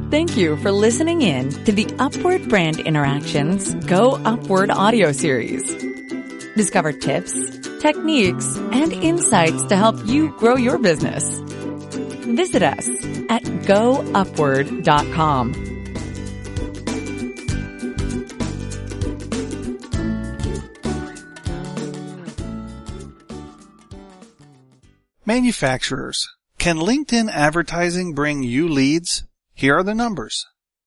Thank you for listening in to the Upward Brand Interactions Go Upward audio series. Discover tips, techniques, and insights to help you grow your business. Visit us at goupward.com. Manufacturers, can LinkedIn advertising bring you leads? Here are the numbers.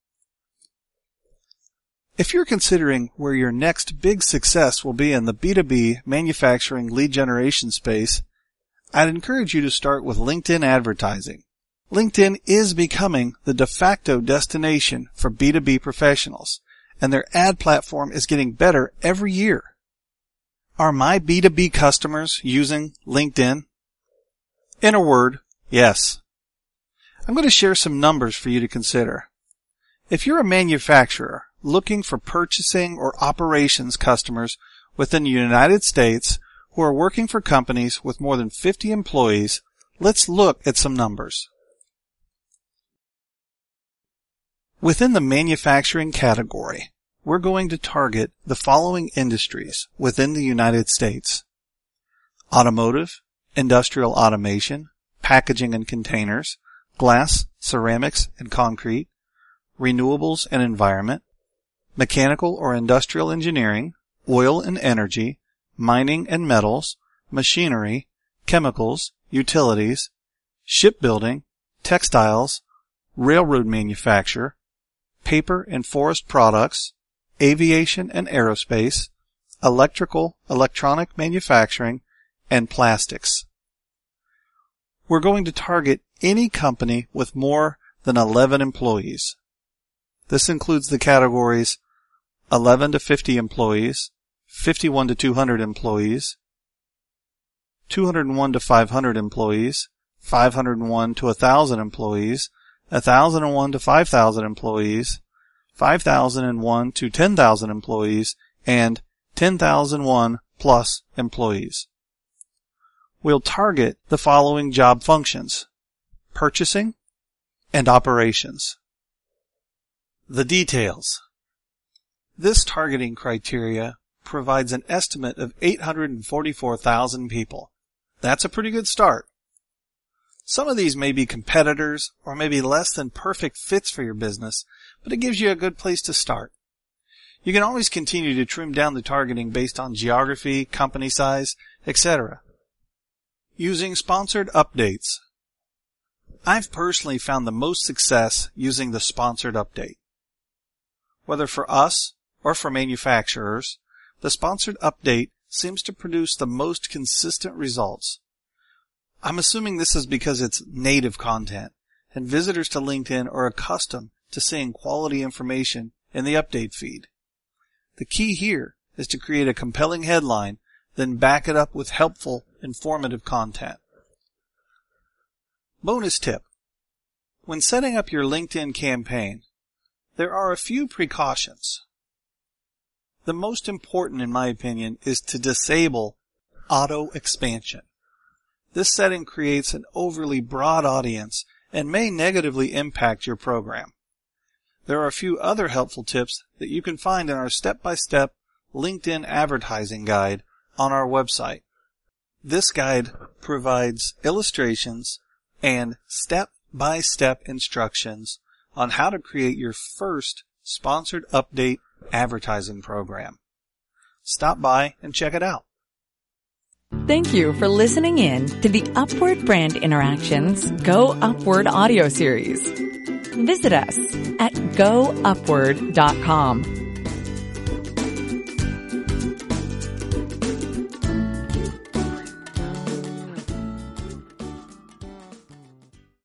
If you're considering where your next big success will be in the B2B manufacturing lead generation space, I'd encourage you to start with LinkedIn advertising. LinkedIn is becoming the de facto destination for B2B professionals, and their ad platform is getting better every year. Are my B2B customers using LinkedIn? In a word, yes. I'm going to share some numbers for you to consider. If you're a manufacturer looking for purchasing or operations customers within the United States who are working for companies with more than 50 employees, let's look at some numbers. Within the manufacturing category, we're going to target the following industries within the United States: automotive, industrial automation, packaging and containers, glass, ceramics and concrete, renewables and environment, mechanical or industrial engineering, oil and energy, mining and metals, machinery, chemicals, utilities, shipbuilding, textiles, railroad manufacture, paper and forest products, aviation and aerospace, electronic manufacturing, and plastics. We're going to target any company with more than 11 employees. This includes the categories 11 to 50 employees, 51 to 200 employees, 201 to 500 employees, 501 to 1,000 employees, 1,001 to 5,000 employees, 5,001 to 10,000 employees, and 10,001 plus employees. We'll target the following job functions: purchasing and operations. The details. This targeting criteria provides an estimate of 844,000 people. That's a pretty good start. Some of these may be competitors or maybe less than perfect fits for your business, but it gives you a good place to start. You can always continue to trim down the targeting based on geography, company size, etc. Using sponsored updates. I've personally found the most success using the sponsored update. Whether for us or for manufacturers, the sponsored update seems to produce the most consistent results. I'm assuming this is because it's native content, and visitors to LinkedIn are accustomed to seeing quality information in the update feed. The key here is to create a compelling headline, then back it up with helpful, informative content. Bonus tip. When setting up your LinkedIn campaign, there are a few precautions. The most important, in my opinion, is to disable auto expansion. This setting creates an overly broad audience and may negatively impact your program. There are a few other helpful tips that you can find in our step-by-step LinkedIn advertising guide on our website. This guide provides illustrations and step-by-step instructions on how to create your first sponsored update advertising program. Stop by and check it out. Thank you for listening in to the Upward Brand Interactions Go Upward audio series. Visit us at goupward.com.